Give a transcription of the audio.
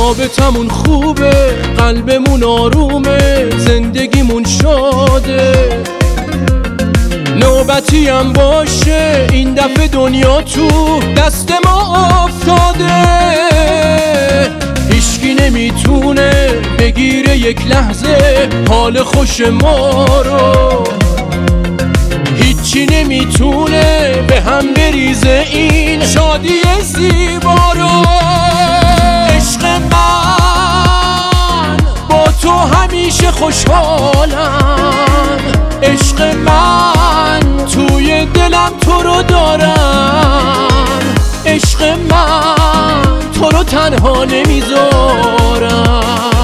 رابطمون خوبه، قلبمون آرومه، زندگیمون شاده. نوبتی هم باشه این دفعه دنیا تو دست ما افتاده. هیچکی نمیتونه بگیره یک لحظه حال خوش ما رو، هیچی نمیتونه به هم بریزه این شادی زیبا رو. عشق من با تو همیشه خوشحالم، عشق من توی دلم تو رو دارم، عشق من تو رو تنها نمیذارم.